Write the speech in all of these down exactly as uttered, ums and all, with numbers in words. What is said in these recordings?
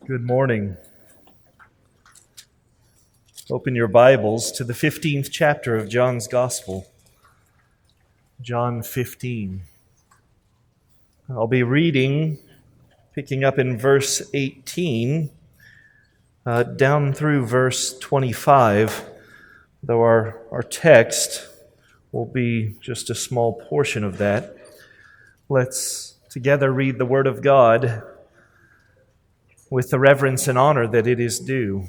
Good morning. Open your Bibles to the fifteenth chapter of John's Gospel, John fifteen. I'll be reading, picking up in verse eighteen, uh, down through verse twenty-five, though our, our text will be just a small portion of that. Let's together read the Word of God with the reverence and honor that it is due.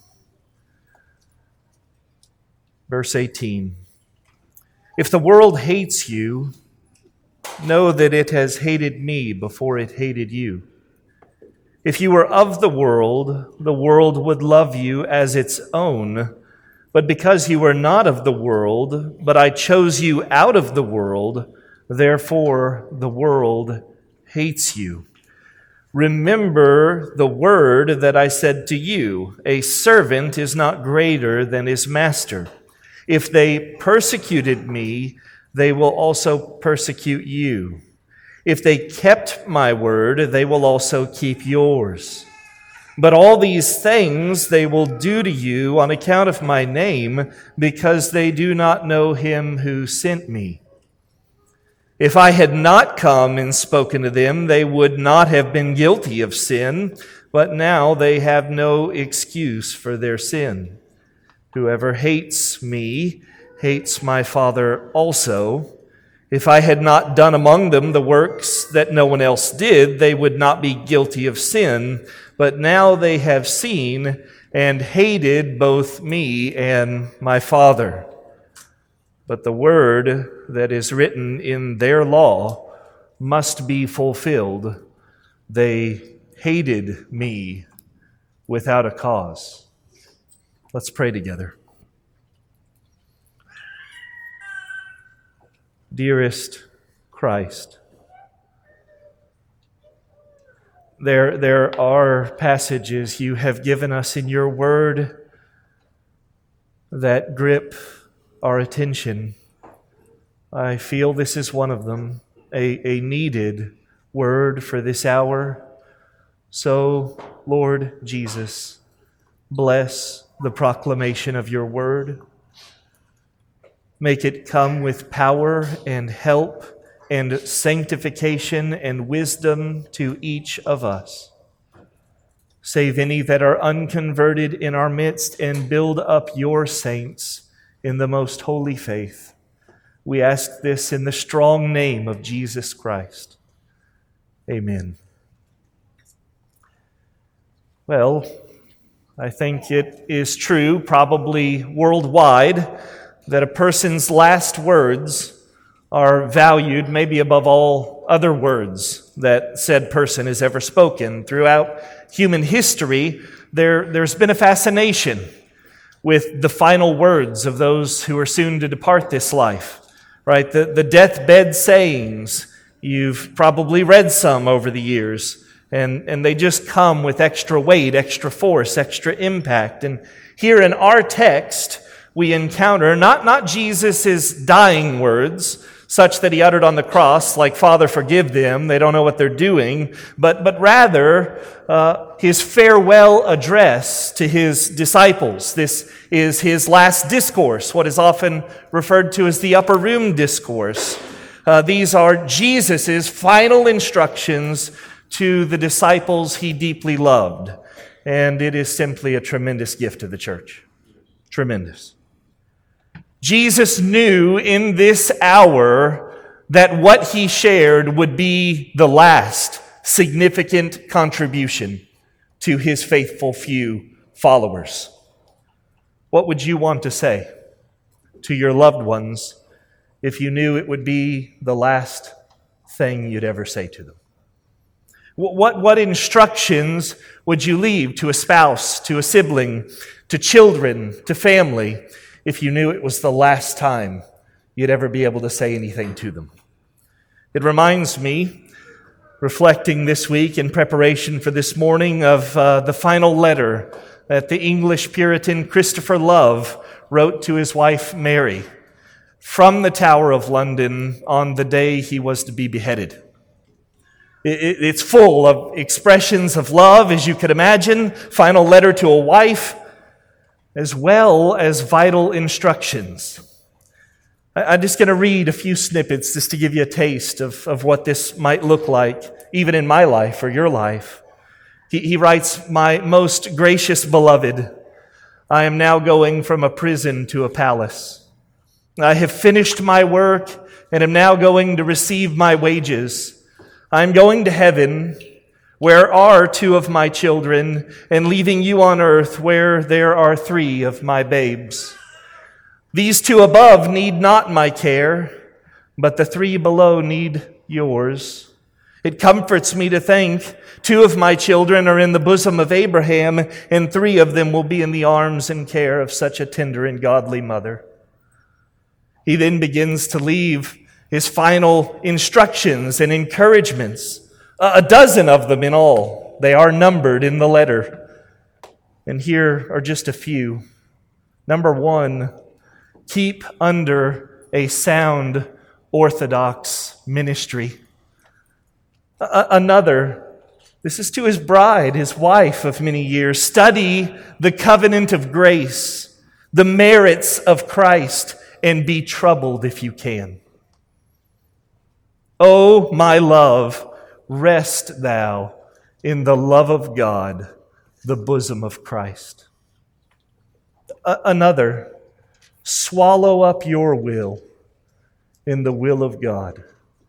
Verse eighteen. If the world hates you, know that it has hated me before it hated you. If you were of the world, the world would love you as its own. But because you were not of the world, but I chose you out of the world, therefore the world hates you. Remember the word that I said to you, a servant is not greater than his master. If they persecuted me, they will also persecute you. If they kept my word, they will also keep yours. But all these things they will do to you on account of my name, because they do not know him who sent me. If I had not come and spoken to them, they would not have been guilty of sin, but now they have no excuse for their sin. Whoever hates me hates my Father also. If I had not done among them the works that no one else did, they would not be guilty of sin, but now they have seen and hated both me and my Father. But the word that is written in their law must be fulfilled. They hated me without a cause. Let's pray together. Dearest Christ, there, there are passages you have given us in your word that grip our attention. I feel this is one of them, a, a needed word for this hour. So, Lord Jesus, bless the proclamation of your word. Make it come with power and help and sanctification and wisdom to each of us. Save any that are unconverted in our midst and build up your saints in the most holy faith. We ask this in the strong name of Jesus Christ. Amen. Well, I think it is true, probably worldwide, that a person's last words are valued maybe above all other words that said person has ever spoken. Throughout human history, there, there's been a fascination with the final words of those who are soon to depart this life, right? The, the deathbed sayings, you've probably read some over the years, and, and they just come with extra weight, extra force, extra impact. And here in our text, we encounter not, not Jesus' dying words, such that he uttered on the cross, like, Father, forgive them, they don't know what they're doing, but, but rather uh, his farewell address to his disciples. This is his last discourse, what is often referred to as the upper room discourse. Uh, these are Jesus' final instructions to the disciples he deeply loved, and it is simply a tremendous gift to the church. Tremendous. Jesus knew in this hour that what he shared would be the last significant contribution to his faithful few followers. What would you want to say to your loved ones if you knew it would be the last thing you'd ever say to them? What, what instructions would you leave to a spouse, to a sibling, to children, to family, if you knew it was the last time you'd ever be able to say anything to them? It reminds me, reflecting this week in preparation for this morning, of uh, the final letter that the English Puritan Christopher Love wrote to his wife Mary from the Tower of London on the day he was to be beheaded. It's full of expressions of love, as you could imagine, final letter to a wife, as well as vital instructions. I'm just going to read a few snippets just to give you a taste of, of what this might look like, even in my life or your life. He, he writes, "My most gracious beloved, I am now going from a prison to a palace. I have finished my work and am now going to receive my wages. I am going to heaven, where are two of my children, and leaving you on earth, where there are three of my babes. These two above need not my care, but the three below need yours. It comforts me to think two of my children are in the bosom of Abraham, and three of them will be in the arms and care of such a tender and godly mother." He then begins to leave his final instructions and encouragements, a dozen of them in all. They are numbered in the letter. And here are just a few. Number one, keep under a sound Orthodox ministry. A- another, this is to his bride, his wife of many years, study the covenant of grace, the merits of Christ, and be troubled if you can. "O my love, rest thou in the love of God, the bosom of Christ." A- another, swallow up your will in the will of God.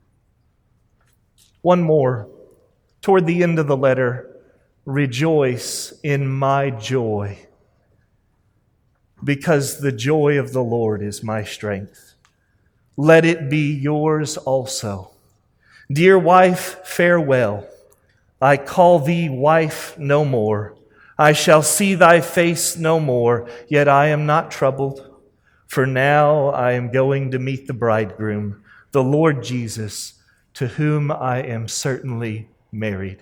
One more, toward the end of the letter, rejoice in my joy, because the joy of the Lord is my strength. Let it be yours also. Dear wife, farewell. I call thee wife no more. I shall see thy face no more, yet I am not troubled. For now I am going to meet the bridegroom, the Lord Jesus, to whom I am certainly married.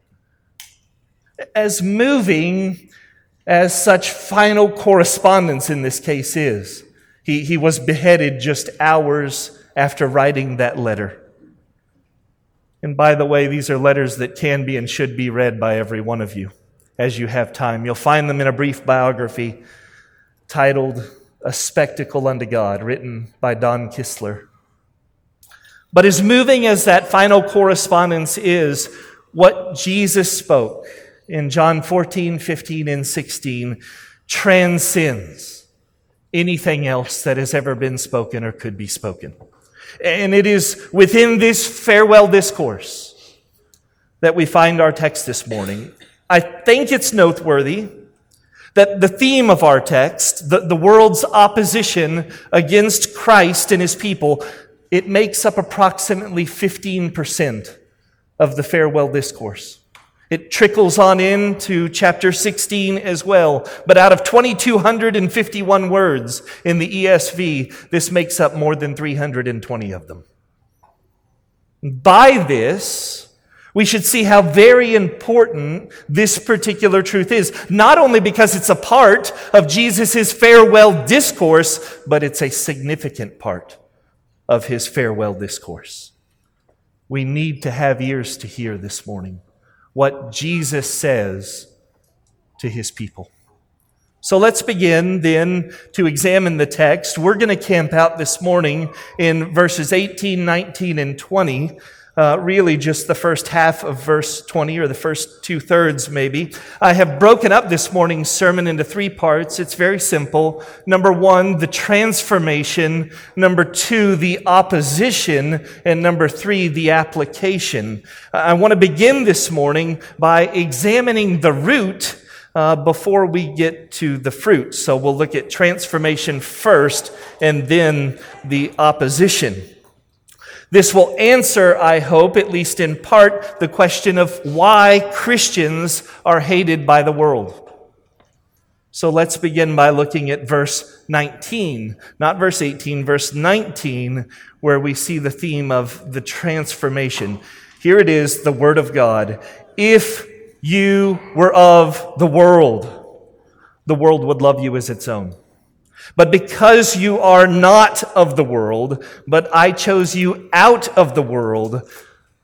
As moving as such final correspondence in this case is, he, he was beheaded just hours after writing that letter. And by the way, these are letters that can be and should be read by every one of you as you have time. You'll find them in a brief biography titled "A Spectacle Unto God," written by Don Kistler. But as moving as that final correspondence is, what Jesus spoke in John fourteen, fifteen, and sixteen transcends anything else that has ever been spoken or could be spoken. And it is within this farewell discourse that we find our text this morning. I think it's noteworthy that the theme of our text, the, the world's opposition against Christ and his people, it makes up approximately fifteen percent of the farewell discourse. It trickles on into chapter sixteen as well. But out of two thousand two hundred fifty-one words in the E S V, this makes up more than three hundred twenty of them. By this, we should see how very important this particular truth is. Not only because it's a part of Jesus' farewell discourse, but it's a significant part of his farewell discourse. We need to have ears to hear this morning what Jesus says to his people. So let's begin then to examine the text. We're going to camp out this morning in verses eighteen, nineteen, and twenty. Uh, really just the first half of verse twenty, or the first two thirds maybe. I have broken up this morning's sermon into three parts. It's very simple. Number one, the transformation. Number two, the opposition. And number three, the application. I want to begin this morning by examining the root uh, before we get to the fruit. So we'll look at transformation first and then the opposition. This will answer, I hope, at least in part, the question of why Christians are hated by the world. So let's begin by looking at verse nineteen, not verse eighteen, verse nineteen, where we see the theme of the transformation. Here it is, the Word of God. If you were of the world, the world would love you as its own. But because you are not of the world, but I chose you out of the world,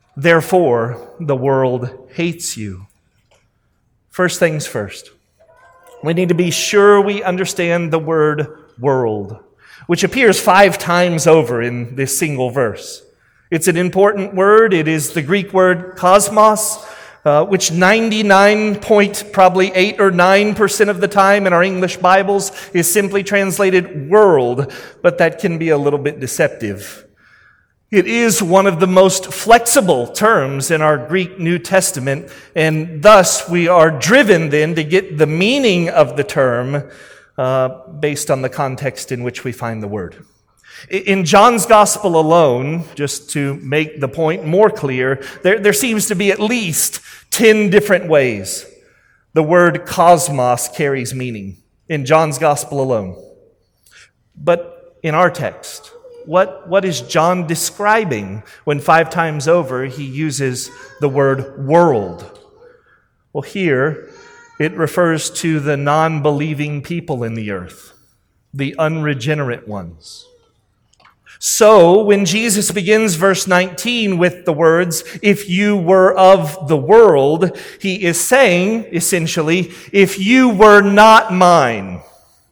Therefore, the world hates you. First things first. We need to be sure we understand the word world, which appears five times over in this single verse. It's an important word. It is the Greek word cosmos, uh, which ninety-nine point probably eight or nine percent of the time in our English Bibles is simply translated world, but that can be a little bit deceptive. It is one of the most flexible terms in our Greek New Testament, and thus we are driven then to get the meaning of the term uh, based on the context in which we find the word. In John's Gospel alone, just to make the point more clear, there, there seems to be at least ten different ways the word cosmos carries meaning in John's Gospel alone. But in our text, what, what is John describing when five times over he uses the word world? Well, here it refers to the non-believing people in the earth, the unregenerate ones. So, when Jesus begins verse nineteen with the words, if you were of the world, he is saying, essentially, if you were not mine,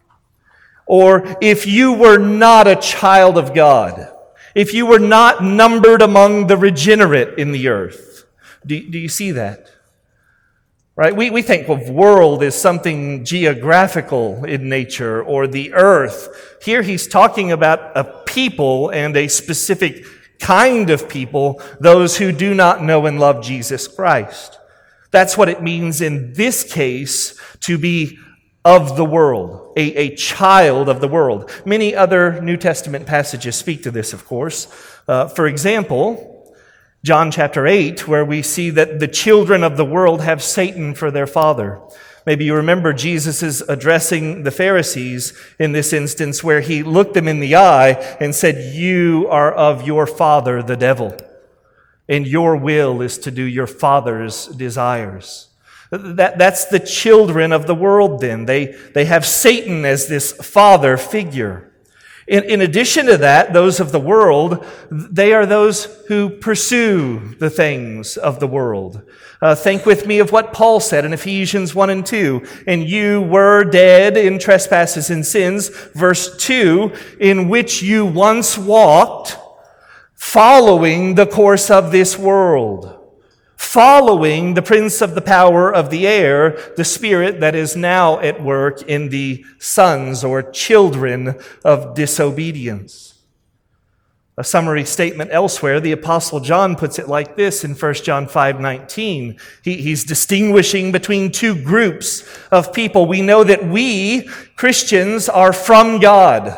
or if you were not a child of God, if you were not numbered among the regenerate in the earth. Do, do you see that? Right? We, we think of world as something geographical in nature, or the earth. Here he's talking about a people and a specific kind of people, those who do not know and love Jesus Christ. That's what it means in this case to be of the world, a, a child of the world. Many other New Testament passages speak to this, of course. Uh, for example, John chapter eight, where we see that the children of the world have Satan for their father. Maybe you remember Jesus is addressing the Pharisees in this instance where he looked them in the eye and said, you are of your father, the devil, and your will is to do your father's desires. That, that's the children of the world then. They, they have Satan as this father figure. In, in addition to that, those of the world, they are those who pursue the things of the world. Uh, think with me of what Paul said in Ephesians one and two. And you were dead in trespasses and sins, verse two, in which you once walked, following the course of this world, following the prince of the power of the air, the spirit that is now at work in the sons or children of disobedience. A summary statement elsewhere, the Apostle John puts it like this in First John five nineteen. He, he's distinguishing between two groups of people. We know that we, Christians, are from God,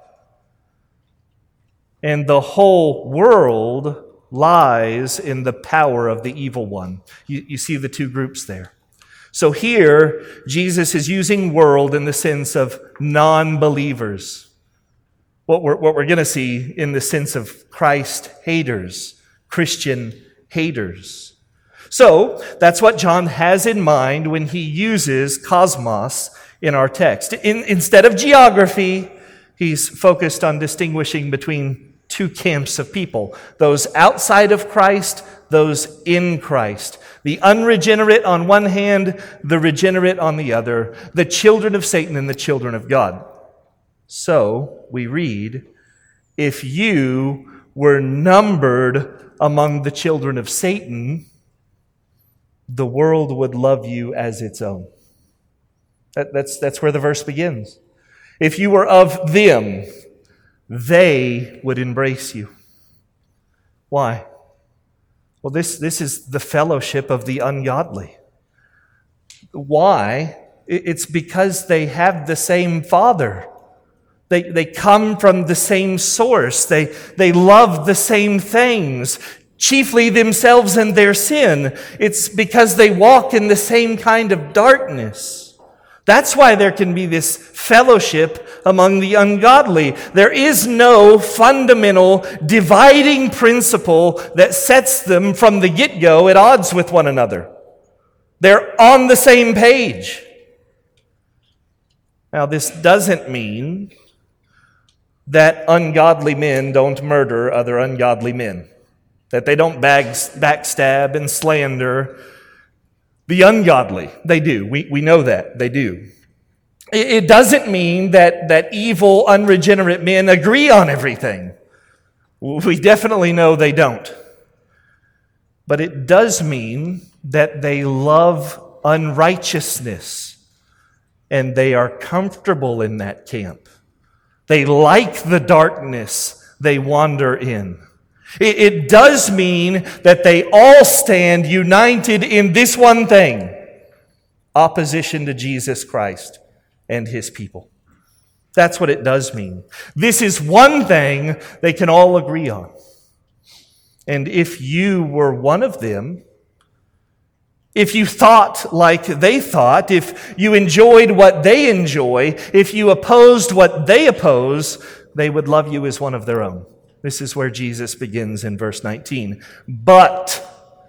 and the whole world lies in the power of the evil one. You, you see the two groups there. So here, Jesus is using world in the sense of non-believers. What we're, what we're going to see in the sense of Christ haters, Christian haters. So that's what John has in mind when he uses cosmos in our text. In, instead of geography, he's focused on distinguishing between two camps of people, those outside of Christ, those in Christ. The unregenerate on one hand, the regenerate on the other, the children of Satan and the children of God. So, we read, if you were numbered among the children of Satan, the world would love you as its own. That, that's, that's where the verse begins. If you were of them, they would embrace you. Why? Well, this, this is the fellowship of the ungodly. Why? It's because they have the same Father. They, they come from the same source. They, they love the same things, chiefly themselves and their sin. It's because they walk in the same kind of darkness. That's why there can be this fellowship among the ungodly. There is no fundamental dividing principle that sets them from the get-go at odds with one another. They're on the same page. Now, this doesn't mean that ungodly men don't murder other ungodly men. that they don't bag, backstab and slander the ungodly. They do. We, we know that. They do. It, it doesn't mean that, that evil, unregenerate men agree on everything. We definitely know they don't. But it does mean that they love unrighteousness, and they are comfortable in that camp. They like the darkness they wander in. It, it does mean that they all stand united in this one thing: opposition to Jesus Christ and His people. That's what it does mean. This is one thing they can all agree on. And if you were one of them, if you thought like they thought, if you enjoyed what they enjoy, if you opposed what they oppose, they would love you as one of their own. This is where Jesus begins in verse nineteen. But,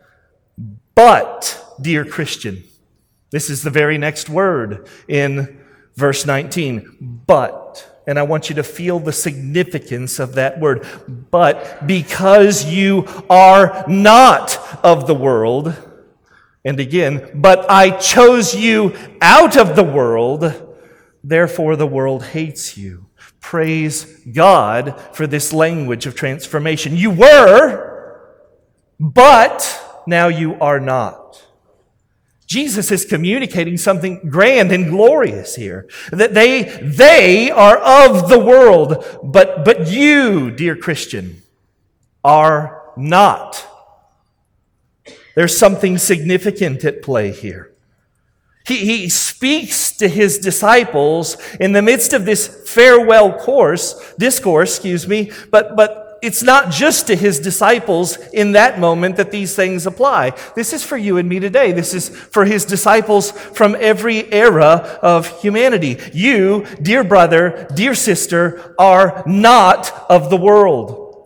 but, dear Christian, this is the very next word in verse nineteen. But, and I want you to feel the significance of that word. But because you are not of the world, and again, but I chose you out of the world, therefore the world hates you. Praise God for this language of transformation. You were, but now you are not. Jesus is communicating something grand and glorious here. That they, they are of the world, but, but you, dear Christian, are not. There's something significant at play here. He, he speaks to his disciples in the midst of this farewell course, discourse, excuse me, but, but it's not just to his disciples in that moment that these things apply. This is for you and me today. This is for his disciples from every era of humanity. You, dear brother, dear sister, are not of the world.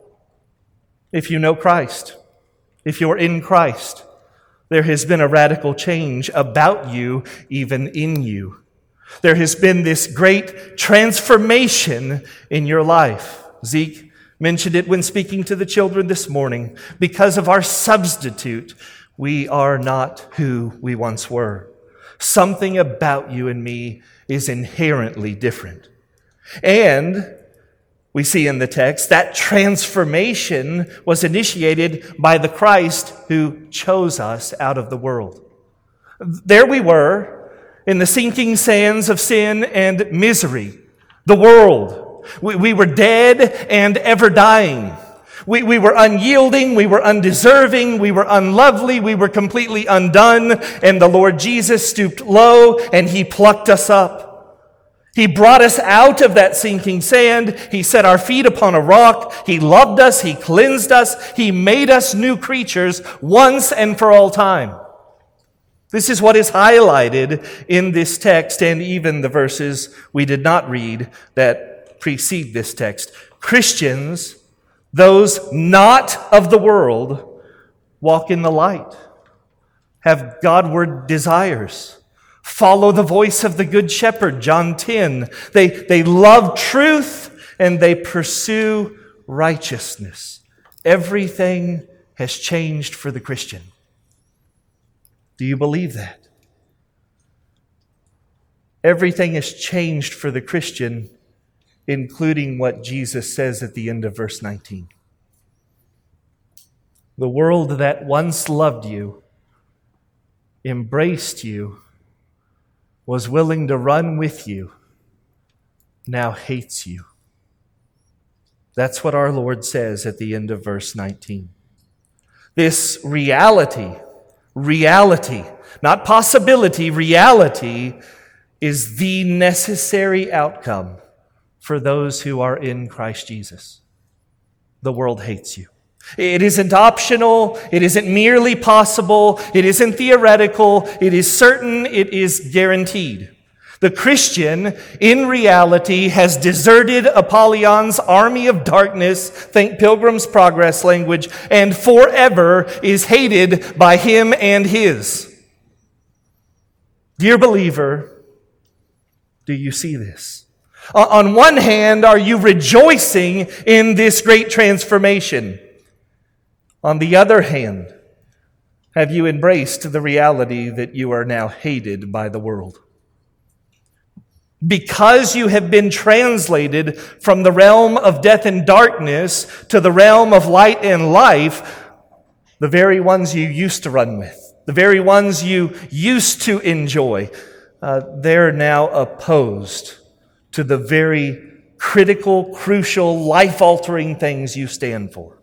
If you know Christ, if you're in Christ, there has been a radical change about you, even in you. There has been this great transformation in your life. Zeke mentioned it when speaking to the children this morning. Because of our substitute, we are not who we once were. Something about you and me is inherently different. And we see in the text that transformation was initiated by the Christ who chose us out of the world. There we were in the sinking sands of sin and misery, the world. We, we were dead and ever dying. We, we were unyielding, we were undeserving, we were unlovely, we were completely undone, and the Lord Jesus stooped low and He plucked us up. He brought us out of that sinking sand. He set our feet upon a rock. He loved us. He cleansed us. He made us new creatures once and for all time. This is what is highlighted in this text and even the verses we did not read that precede this text. Christians, those not of the world, walk in the light, have Godward desires, follow the voice of the Good Shepherd, John ten. They, they love truth and they pursue righteousness. Everything has changed for the Christian. Do you believe that? Everything has changed for the Christian, including what Jesus says at the end of verse nineteen. The world that once loved you, embraced you, was willing to run with you, now hates you. That's what our Lord says at the end of verse nineteen. This reality, reality, not possibility, reality is the necessary outcome for those who are in Christ Jesus. The world hates you. It isn't optional. It isn't merely possible. It isn't theoretical. It is certain. It is guaranteed. The Christian, in reality, has deserted Apollyon's army of darkness, think Pilgrim's Progress language, and forever is hated by him and his. Dear believer, do you see this? On one hand, are you rejoicing in this great transformation? On the other hand, have you embraced the reality that you are now hated by the world? Because you have been translated from the realm of death and darkness to the realm of light and life, the very ones you used to run with, the very ones you used to enjoy, uh, they're now opposed to the very critical, crucial, life-altering things you stand for.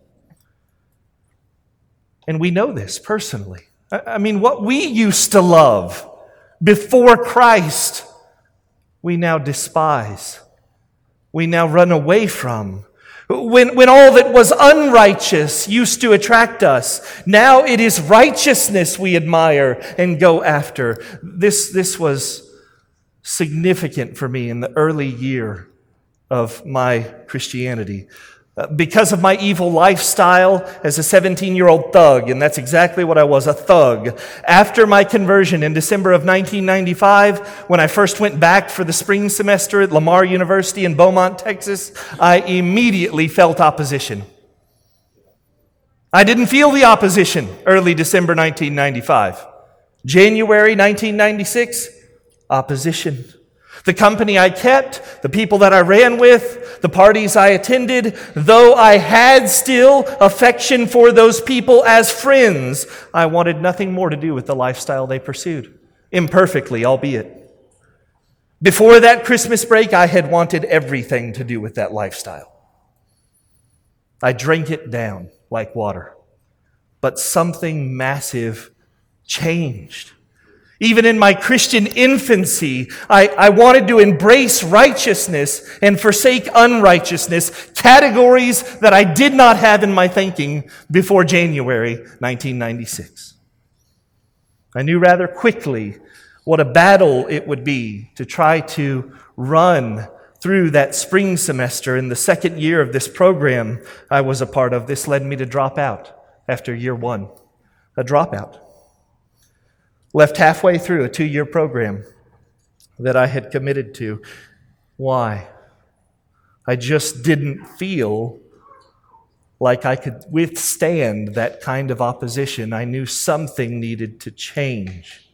And we know this personally. I, I mean, what we used to love before Christ, we now despise. We now run away from. When, when all that was unrighteous used to attract us, now it is righteousness we admire and go after. This, this was significant for me in the early year of my Christianity. Uh, because of my evil lifestyle as a seventeen-year-old thug, and that's exactly what I was, a thug. After my conversion in December of nineteen ninety-five, when I first went back for the spring semester at Lamar University in Beaumont, Texas, I immediately felt opposition. I didn't feel the opposition early December nineteen ninety-five. January nineteen ninety-six, opposition. The company I kept, the people that I ran with, the parties I attended, though I had still affection for those people as friends, I wanted nothing more to do with the lifestyle they pursued. Imperfectly, albeit. Before that Christmas break, I had wanted everything to do with that lifestyle. I drank it down like water. But something massive changed. Even in my Christian infancy, I, I wanted to embrace righteousness and forsake unrighteousness, categories that I did not have in my thinking before January nineteen ninety-six. I knew rather quickly what a battle it would be to try to run through that spring semester in the second year of this program I was a part of. This led me to drop out after year one, a dropout. Left halfway through a two-year program that I had committed to. Why? I just didn't feel like I could withstand that kind of opposition. I knew something needed to change.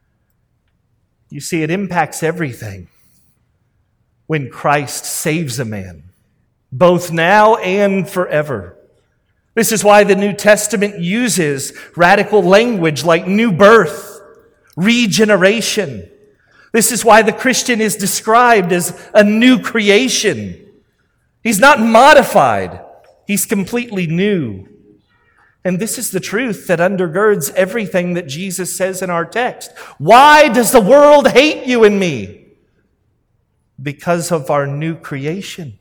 You see, it impacts everything when Christ saves a man, both now and forever. This is why the New Testament uses radical language like new birth, regeneration. This is why the Christian is described as a new creation. He's not modified. He's completely new. And this is the truth that undergirds everything that Jesus says in our text. Why does the world hate you and me? Because of our new creation.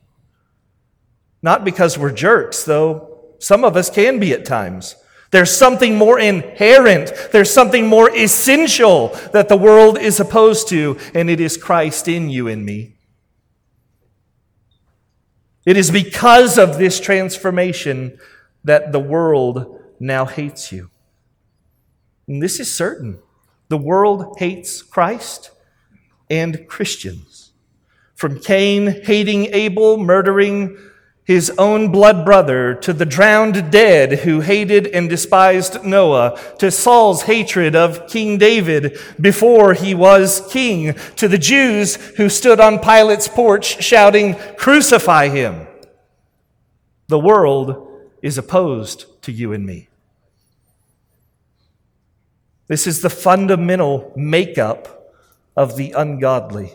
Not because we're jerks, though some of us can be at times. There's something more inherent, there's something more essential that the world is opposed to, and it is Christ in you and me. It is because of this transformation that the world now hates you. And this is certain. The world hates Christ and Christians. From Cain hating Abel, murdering his own blood brother, to the drowned dead who hated and despised Noah, to Saul's hatred of King David before he was king, to the Jews who stood on Pilate's porch shouting, "Crucify him." The world is opposed to you and me. This is the fundamental makeup of the ungodly.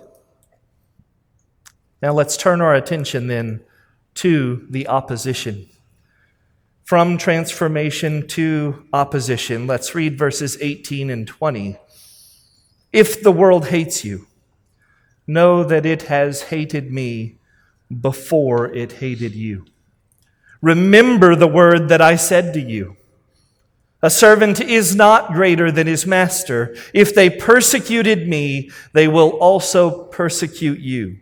Now let's turn our attention then to the opposition. From transformation to opposition, let's read verses eighteen and twenty. If the world hates you, know that it has hated me before it hated you. Remember the word that I said to you. A servant is not greater than his master. If they persecuted me, they will also persecute you.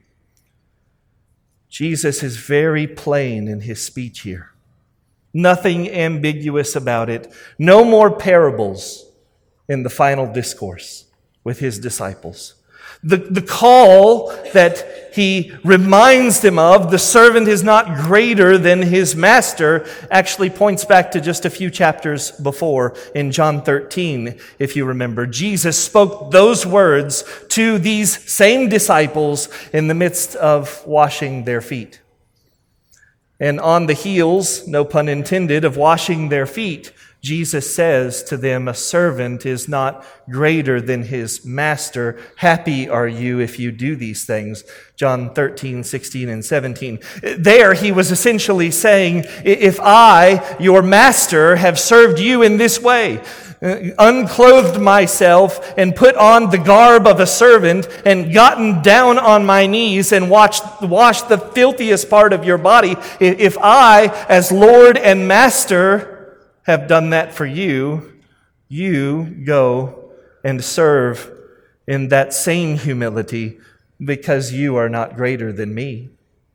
Jesus is very plain in his speech here. Nothing ambiguous about it. No more parables in the final discourse with his disciples. The, the call that he reminds them of, the servant is not greater than his master, actually points back to just a few chapters before in John thirteen, if you remember. Jesus spoke those words to these same disciples in the midst of washing their feet. And on the heels, no pun intended, of washing their feet, Jesus says to them, a servant is not greater than his master. Happy are you if you do these things. John thirteen, sixteen, and seventeen. There he was essentially saying, if I, your master, have served you in this way, unclothed myself and put on the garb of a servant and gotten down on my knees and washed, washed the filthiest part of your body, if I, as Lord and Master, have done that for you, you go and serve in that same humility because you are not greater than me.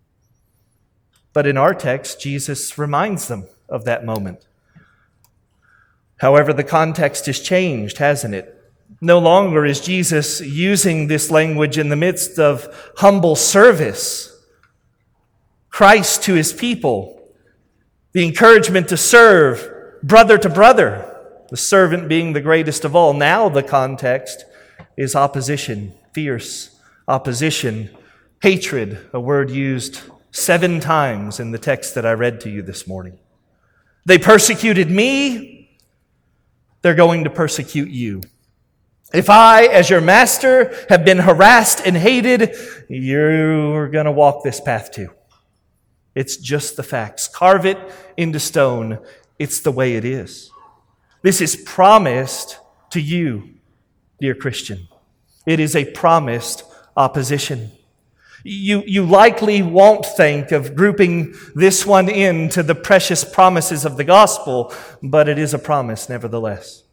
But in our text, Jesus reminds them of that moment. However, the context has changed, hasn't it? No longer is Jesus using this language in the midst of humble service. Christ to his people, the encouragement to serve brother to brother, the servant being the greatest of all. Now the context is opposition, fierce opposition, hatred, a word used seven times in the text that I read to you this morning. They persecuted me, they're going to persecute you. If I, as your master, have been harassed and hated, you're going to walk this path too. It's just the facts. Carve it into stone. It's the way it is. This is promised to you, dear Christian. It is a promised opposition. You, you likely won't think of grouping this one into the precious promises of the gospel, but it is a promise nevertheless.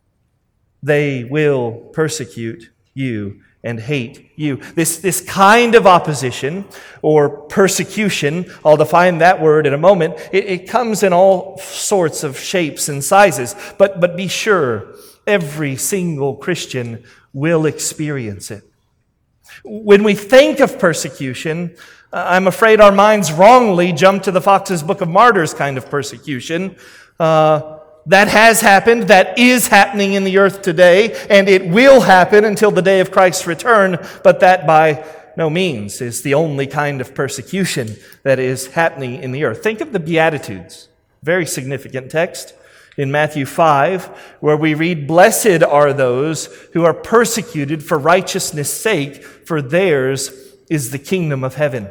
They will persecute you and hate you. This, this kind of opposition or persecution, I'll define that word in a moment, it, it comes in all sorts of shapes and sizes. But, but be sure, every single Christian will experience it. When we think of persecution, I'm afraid our minds wrongly jump to the Fox's Book of Martyrs kind of persecution. Uh, That has happened, that is happening in the earth today, and it will happen until the day of Christ's return, but that by no means is the only kind of persecution that is happening in the earth. Think of the Beatitudes, very significant text in Matthew five, where we read, "Blessed are those who are persecuted for righteousness' sake, for theirs is the kingdom of heaven."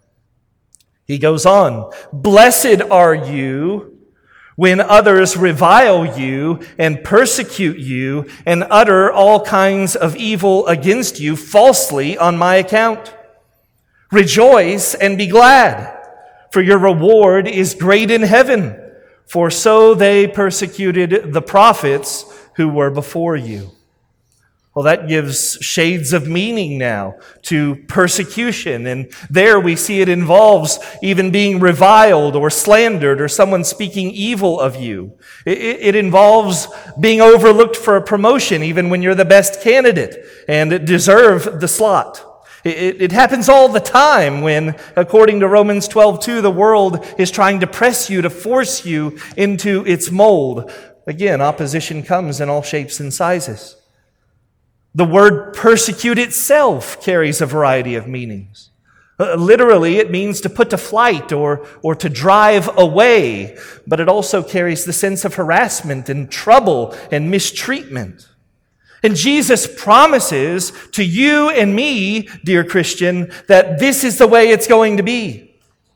He goes on, "Blessed are you when others revile you and persecute you and utter all kinds of evil against you falsely on my account. Rejoice and be glad, for your reward is great in heaven, for so they persecuted the prophets who were before you." Well, that gives shades of meaning now to persecution. And there we see it involves even being reviled or slandered or someone speaking evil of you. It, it involves being overlooked for a promotion even when you're the best candidate and deserve the slot. It, it happens all the time when, according to Romans twelve two, the world is trying to press you, to force you into its mold. Again, opposition comes in all shapes and sizes. The word persecute itself carries a variety of meanings. Uh, literally, it means to put to flight or, or to drive away, but it also carries the sense of harassment and trouble and mistreatment. And Jesus promises to you and me, dear Christian, that this is the way it's going to be.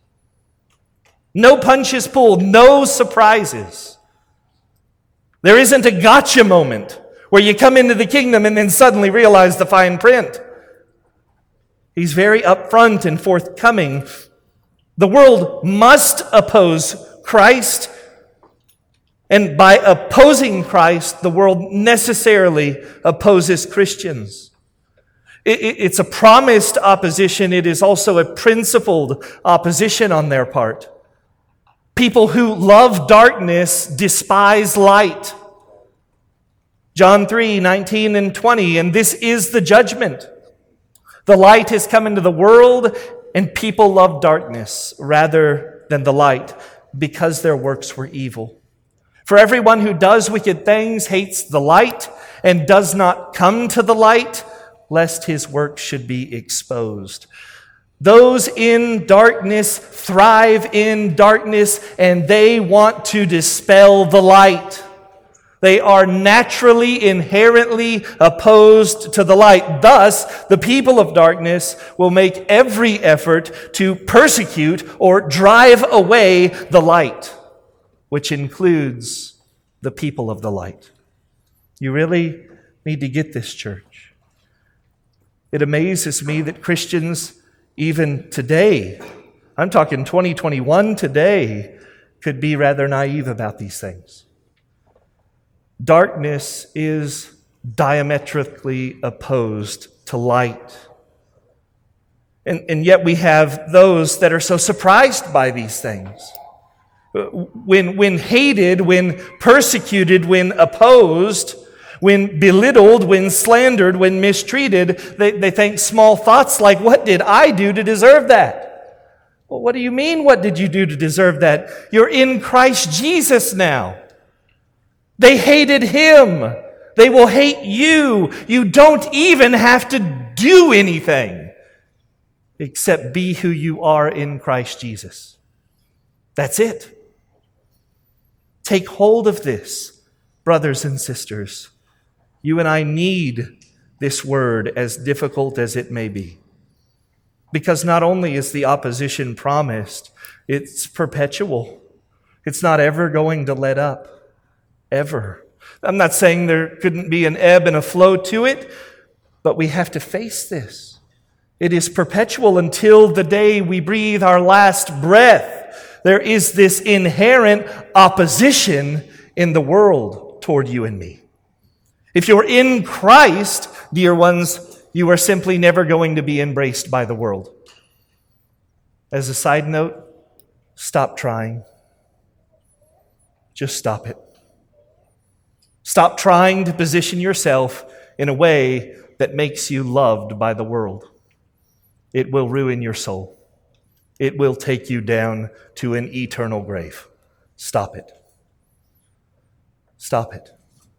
No punches pulled, no surprises. There isn't a gotcha moment where you come into the kingdom and then suddenly realize the fine print. He's very upfront and forthcoming. The world must oppose Christ, and by opposing Christ, the world necessarily opposes Christians. It's a promised opposition. It is also a principled opposition on their part. People who love darkness despise light. John three, nineteen and twenty, "And this is the judgment. The light has come into the world, and people love darkness rather than the light because their works were evil. For everyone who does wicked things hates the light and does not come to the light, lest his work should be exposed. Those in darkness thrive in darkness, and they want to dispel the light. They are naturally, inherently opposed to the light. Thus, the people of darkness will make every effort to persecute or drive away the light, which includes the people of the light. You really need to get this, church. It amazes me that Christians, even today, I'm talking twenty twenty-one today, could be rather naive about these things. Darkness is diametrically opposed to light. And, and yet we have those that are so surprised by these things. When, when hated, when persecuted, when opposed, when belittled, when slandered, when mistreated, they, they think small thoughts like, what did I do to deserve that? Well, what do you mean, what did you do to deserve that? You're in Christ Jesus now. They hated him. They will hate you. You don't even have to do anything except be who you are in Christ Jesus. That's it. Take hold of this, brothers and sisters. You and I need this word, as difficult as it may be. Because not only is the opposition promised, it's perpetual. It's not ever going to let up. Ever. I'm not saying there couldn't be an ebb and a flow to it, but we have to face this. It is perpetual until the day we breathe our last breath. There is this inherent opposition in the world toward you and me. If you're in Christ, dear ones, you are simply never going to be embraced by the world. As a side note, stop trying. Just stop it. Stop trying to position yourself in a way that makes you loved by the world. It will ruin your soul. It will take you down to an eternal grave. Stop it. Stop it.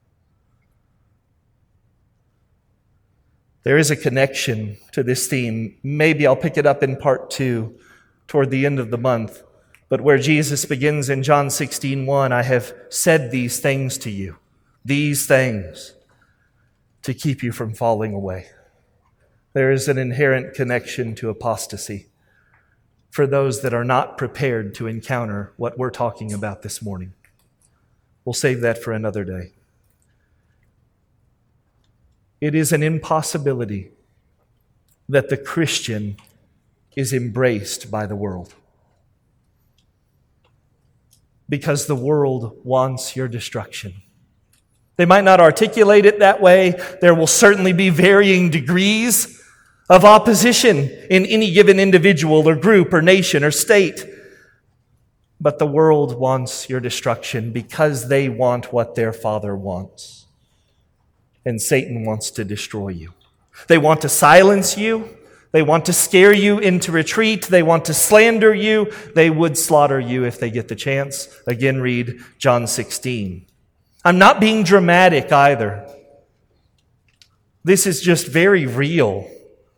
There is a connection to this theme. Maybe I'll pick it up in part two toward the end of the month. But where Jesus begins in John sixteen one, I have said these things to you. These things to keep you from falling away. There is an inherent connection to apostasy for those that are not prepared to encounter what we're talking about this morning. We'll save that for another day. It is an impossibility that the Christian is embraced by the world, because the world wants your destruction. They might not articulate it that way. There will certainly be varying degrees of opposition in any given individual or group or nation or state. But the world wants your destruction because they want what their Father wants. And Satan wants to destroy you. They want to silence you. They want to scare you into retreat. They want to slander you. They would slaughter you if they get the chance. Again, read John sixteen. I'm not being dramatic either. This is just very real.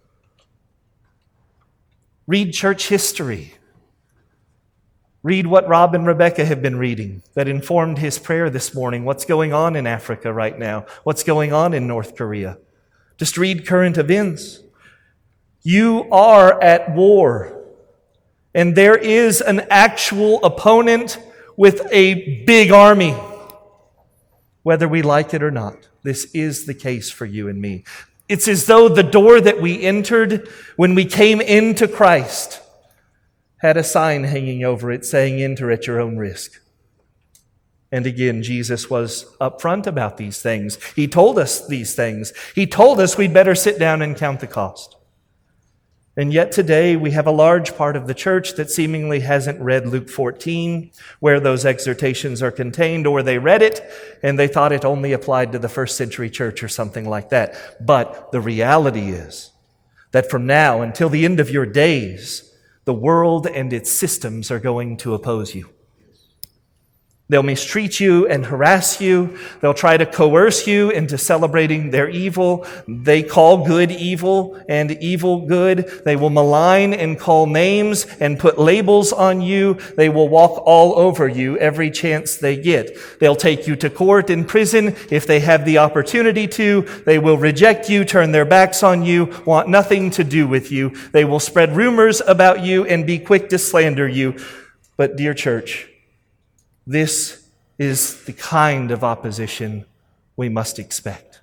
Read church history. Read what Rob and Rebecca have been reading that informed his prayer this morning. What's going on in Africa right now? What's going on in North Korea? Just read current events. You are at war, and there is an actual opponent with a big army. Whether we like it or not, this is the case for you and me. It's as though the door that we entered when we came into Christ had a sign hanging over it saying, "Enter at your own risk." And again, Jesus was upfront about these things. He told us these things. He told us we'd better sit down and count the cost. And yet today we have a large part of the church that seemingly hasn't read Luke fourteen, where those exhortations are contained, or they read it and they thought it only applied to the first century church or something like that. But the reality is that from now until the end of your days, the world and its systems are going to oppose you. They'll mistreat you and harass you. They'll try to coerce you into celebrating their evil. They call good evil and evil good. They will malign and call names and put labels on you. They will walk all over you every chance they get. They'll take you to court and prison if they have the opportunity to. They will reject you, turn their backs on you, want nothing to do with you. They will spread rumors about you and be quick to slander you. But dear church, this is the kind of opposition we must expect.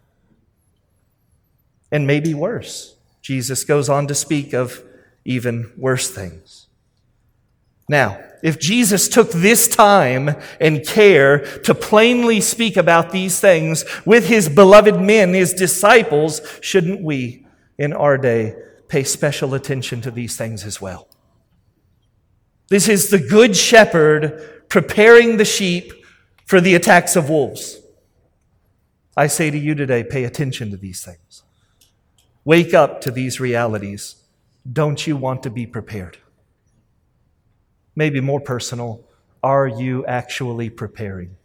And maybe worse. Jesus goes on to speak of even worse things. Now, if Jesus took this time and care to plainly speak about these things with his beloved men, his disciples, shouldn't we, in our day, pay special attention to these things as well? This is the good shepherd preparing the sheep for the attacks of wolves. I say to you today, pay attention to these things. Wake up to these realities. Don't you want to be prepared? Maybe more personal, are you actually preparing?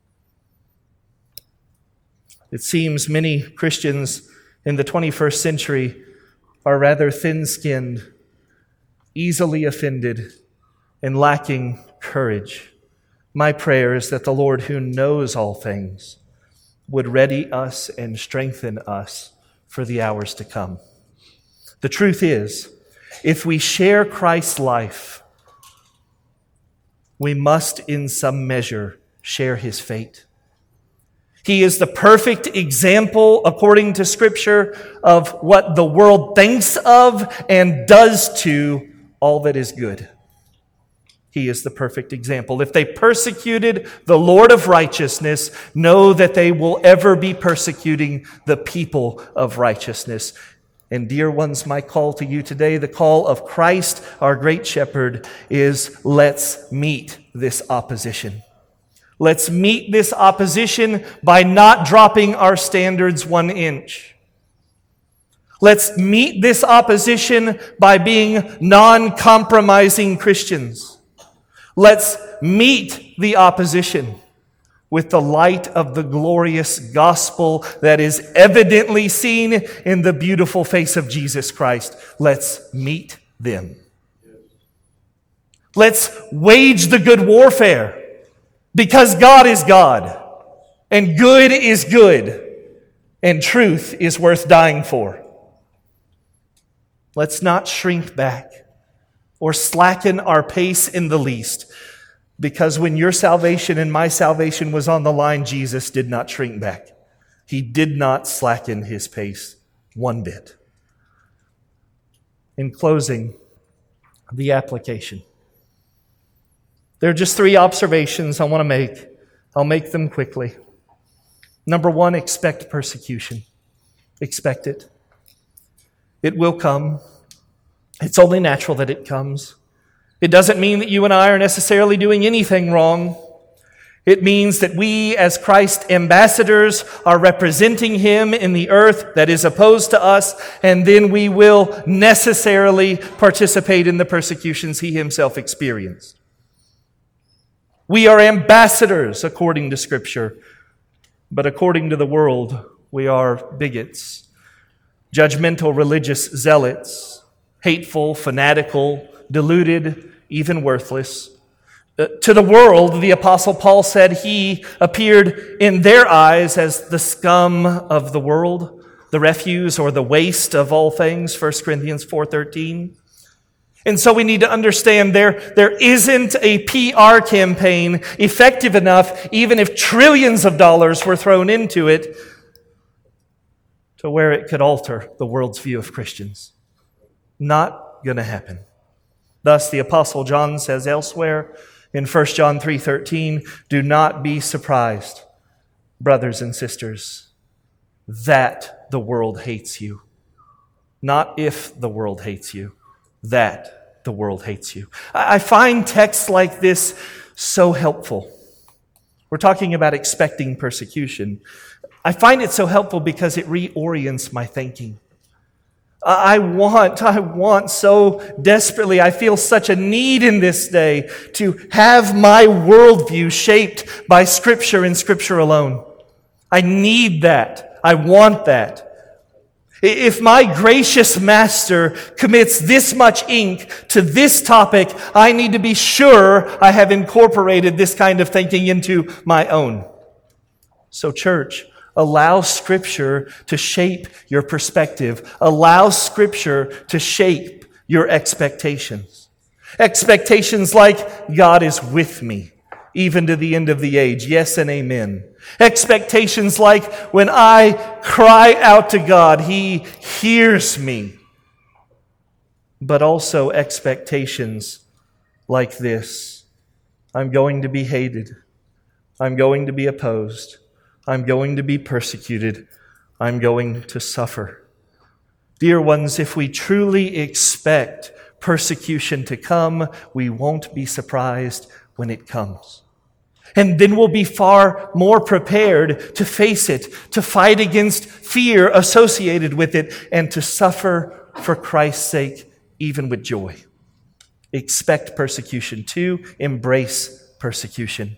It seems many Christians in the twenty-first century are rather thin-skinned, easily offended, and lacking courage. My prayer is that the Lord, who knows all things, would ready us and strengthen us for the hours to come. The truth is, if we share Christ's life, we must in some measure share his fate. He is the perfect example, according to Scripture, of what the world thinks of and does to all that is good. He is the perfect example. If they persecuted the Lord of righteousness, know that they will ever be persecuting the people of righteousness. And dear ones, my call to you today, the call of Christ, our great shepherd, is let's meet this opposition. Let's meet this opposition by not dropping our standards one inch. Let's meet this opposition by being non-compromising Christians. Let's meet the opposition with the light of the glorious gospel that is evidently seen in the beautiful face of Jesus Christ. Let's meet them. Let's wage the good warfare because God is God and good is good and truth is worth dying for. Let's not shrink back or slacken our pace in the least, because when your salvation and my salvation was on the line, Jesus did not shrink back. He did not slacken his pace one bit. In closing, the application. There are just three observations I want to make. I'll make them quickly. Number one, expect persecution. Expect it. It will come. It's only natural that it comes. It doesn't mean that you and I are necessarily doing anything wrong. It means that we, as Christ's ambassadors, are representing him in the earth that is opposed to us, and then we will necessarily participate in the persecutions he himself experienced. We are ambassadors according to Scripture, but according to the world, we are bigots, judgmental religious zealots, hateful, fanatical, deluded, even worthless. Uh, to the world, the Apostle Paul said he appeared in their eyes as the scum of the world, the refuse or the waste of all things, First Corinthians four thirteen. And so we need to understand there, there isn't a P R campaign effective enough, even if trillions of dollars were thrown into it, to where it could alter the world's view of Christians. Not going to happen. Thus, the Apostle John says elsewhere in First John three thirteen, do not be surprised, brothers and sisters, that the world hates you. Not if the world hates you, that the world hates you. I find texts like this so helpful. We're talking about expecting persecution. I find it so helpful because it reorients my thinking. I want, I want so desperately, I feel such a need in this day to have my worldview shaped by Scripture and Scripture alone. I need that. I want that. If my gracious Master commits this much ink to this topic, I need to be sure I have incorporated this kind of thinking into my own. So, church, allow Scripture to shape your perspective. Allow Scripture to shape your expectations. Expectations like, God is with me, even to the end of the age. Yes and amen. Expectations like, when I cry out to God, He hears me. But also expectations like this. I'm going to be hated. I'm going to be opposed. I'm going to be persecuted. I'm going to suffer. Dear ones, if we truly expect persecution to come, we won't be surprised when it comes. And then we'll be far more prepared to face it, to fight against fear associated with it, and to suffer for Christ's sake, even with joy. Expect persecution too. Embrace persecution.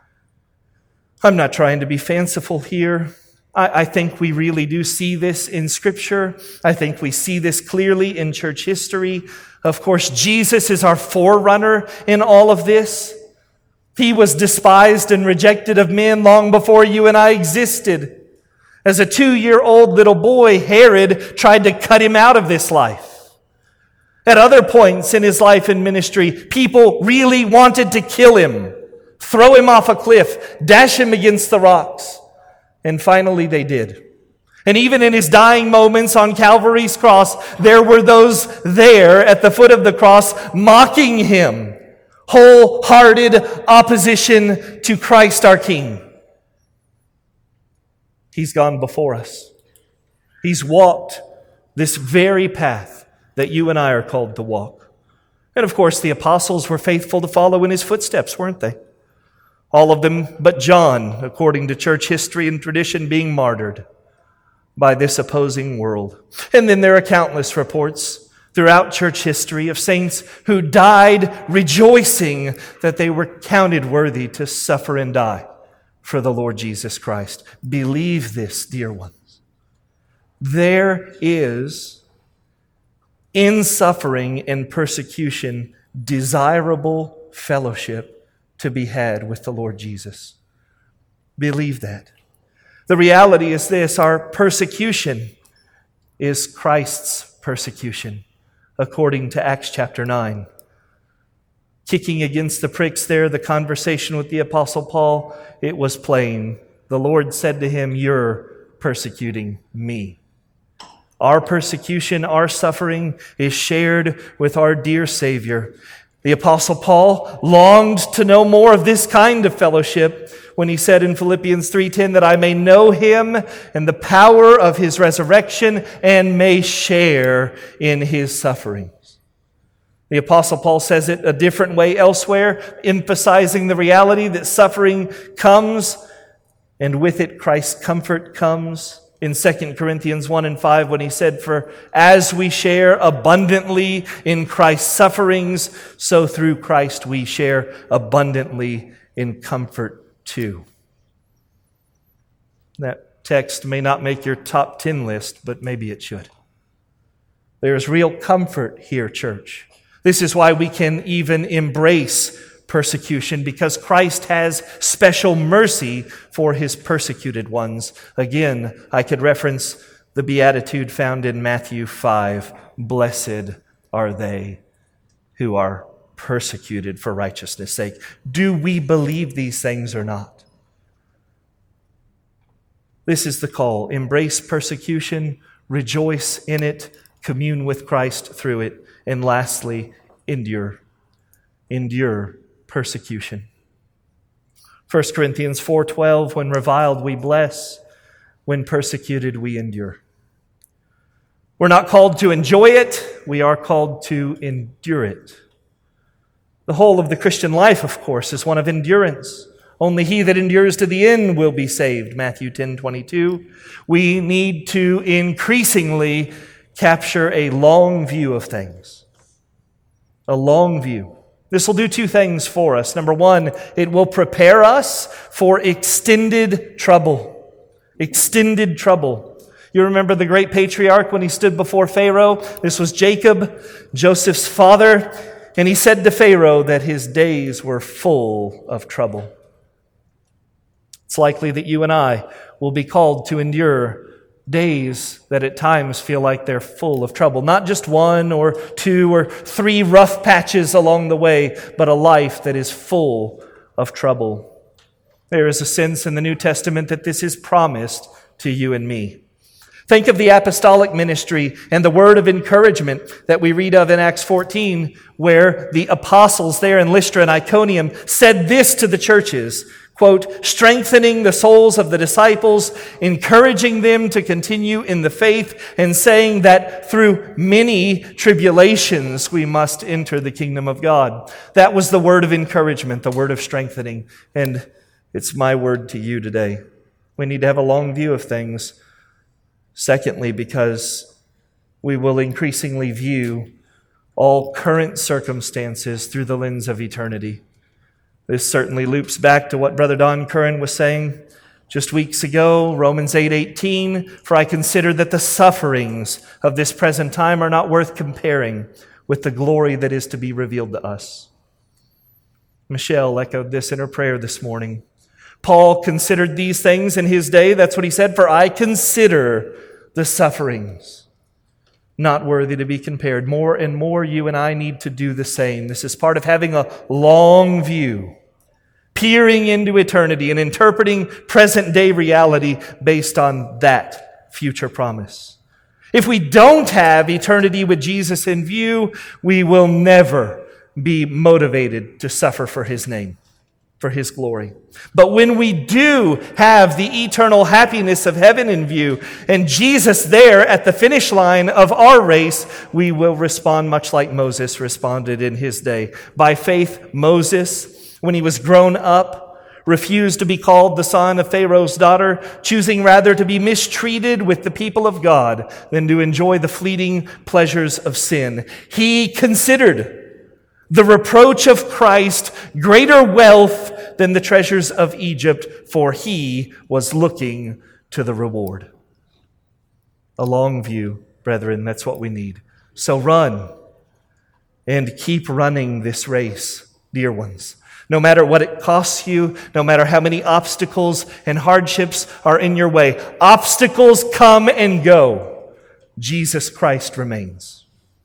I'm not trying to be fanciful here. I, I think we really do see this in Scripture. I think we see this clearly in church history. Of course, Jesus is our forerunner in all of this. He was despised and rejected of men long before you and I existed. As a two-year-old little boy, Herod tried to cut him out of this life. At other points in his life and ministry, people really wanted to kill him, throw him off a cliff, dash him against the rocks. And finally they did. And even in his dying moments on Calvary's cross, there were those there at the foot of the cross mocking him. Wholehearted opposition to Christ our King. He's gone before us. He's walked this very path that you and I are called to walk. And of course, the apostles were faithful to follow in his footsteps, weren't they? All of them but John, according to church history and tradition, being martyred by this opposing world. And then there are countless reports throughout church history of saints who died rejoicing that they were counted worthy to suffer and die for the Lord Jesus Christ. Believe this, dear ones. There is, in suffering and persecution, desirable fellowship to be had with the Lord Jesus. Believe that. The reality is this: our persecution is Christ's persecution, according to Acts chapter nine. Kicking against the pricks there, the conversation with the Apostle Paul, it was plain. The Lord said to him, "You're persecuting me." Our persecution, our suffering is shared with our dear Savior. The Apostle Paul longed to know more of this kind of fellowship when he said in Philippians three ten that I may know him and the power of his resurrection and may share in his sufferings. The Apostle Paul says it a different way elsewhere, emphasizing the reality that suffering comes and with it Christ's comfort comes. In Second Corinthians one and five, when he said, "For as we share abundantly in Christ's sufferings, so through Christ we share abundantly in comfort too." That text may not make your top ten list, but maybe it should. There's real comfort here, church. This is why we can even embrace persecution, because Christ has special mercy for his persecuted ones. Again, I could reference the beatitude found in Matthew five. Blessed are they who are persecuted for righteousness' sake. Do we believe these things or not? This is the call. Embrace persecution, rejoice in it, commune with Christ through it, and lastly, endure. Endure persecution. First Corinthians four twelve, when reviled we bless, when persecuted we endure. We're not called to enjoy it, we are called to endure it. The whole of the Christian life, of course, is one of endurance. Only he that endures to the end will be saved, Matthew ten twenty-two. We need to increasingly capture a long view of things. A long view. This will do two things for us. Number one, it will prepare us for extended trouble. Extended trouble. You remember the great patriarch when he stood before Pharaoh? This was Jacob, Joseph's father, and he said to Pharaoh that his days were full of trouble. It's likely that you and I will be called to endure days that at times feel like they're full of trouble. Not just one or two or three rough patches along the way, but a life that is full of trouble. There is a sense in the New Testament that this is promised to you and me. Think of the apostolic ministry and the word of encouragement that we read of in Acts fourteen, where the apostles there in Lystra and Iconium said this to the churches, quote, strengthening the souls of the disciples, encouraging them to continue in the faith, and saying that through many tribulations we must enter the kingdom of God. That was the word of encouragement, the word of strengthening. And it's my word to you today. We need to have a long view of things. Secondly, because we will increasingly view all current circumstances through the lens of eternity. This certainly loops back to what Brother Don Curran was saying just weeks ago, Romans eight eighteen, for I consider that the sufferings of this present time are not worth comparing with the glory that is to be revealed to us. Michelle echoed this in her prayer this morning. Paul considered these things in his day. That's what he said, for I consider the sufferings not worthy to be compared. More and more you and I need to do the same. This is part of having a long view, peering into eternity and interpreting present day reality based on that future promise. If we don't have eternity with Jesus in view, we will never be motivated to suffer for His name, for His glory. But when we do have the eternal happiness of heaven in view and Jesus there at the finish line of our race, we will respond much like Moses responded in his day. By faith, Moses, when he was grown up, refused to be called the son of Pharaoh's daughter, choosing rather to be mistreated with the people of God than to enjoy the fleeting pleasures of sin. He considered the reproach of Christ greater wealth than the treasures of Egypt, for he was looking to the reward. A long view, brethren, that's what we need. So run and keep running this race, dear ones. No matter what it costs you, no matter how many obstacles and hardships are in your way, obstacles come and go. Jesus Christ remains.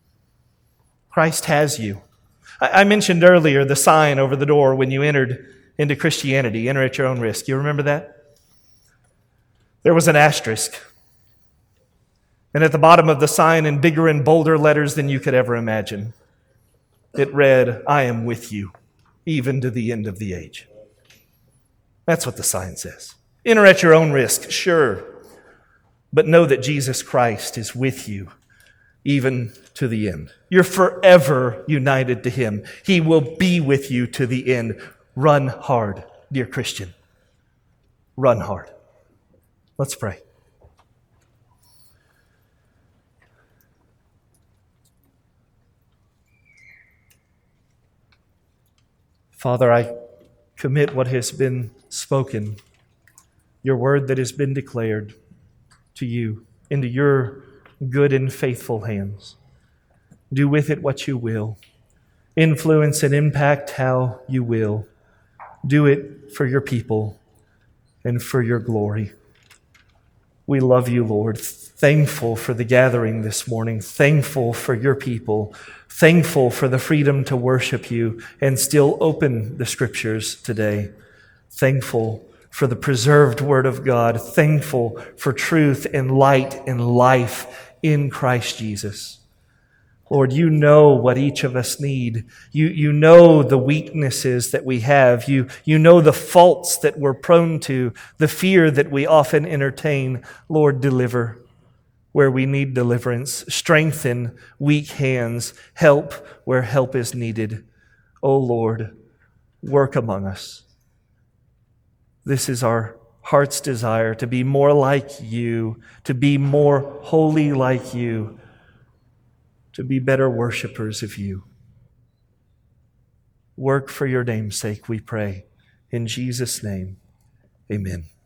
Christ has you. I mentioned earlier the sign over the door when you entered into Christianity, enter at your own risk. You remember that? There was an asterisk. And at the bottom of the sign, in bigger and bolder letters than you could ever imagine, it read, I am with you, even to the end of the age. That's what the sign says. Enter at your own risk, sure. But know that Jesus Christ is with you, even to the end. You're forever united to Him. He will be with you to the end. Run hard, dear Christian. Run hard. Let's pray. Father, I commit what has been spoken, your word that has been declared to you, into your good and faithful hands. Do with it what you will. Influence and impact how you will. Do it for your people and for your glory. We love you, Lord. Thankful for the gathering this morning. Thankful for your people. Thankful for the freedom to worship you and still open the Scriptures today. Thankful for the preserved Word of God. Thankful for truth and light and life in Christ Jesus. Lord, you know what each of us need. You, you know the weaknesses that we have. You, you know the faults that we're prone to, the fear that we often entertain. Lord, deliver where we need deliverance. Strengthen weak hands. Help where help is needed. Oh Lord, work among us. This is our heart's desire, to be more like you, to be more holy like you. to be better worshipers of you. Work for your name's sake, we pray. In Jesus' name, amen.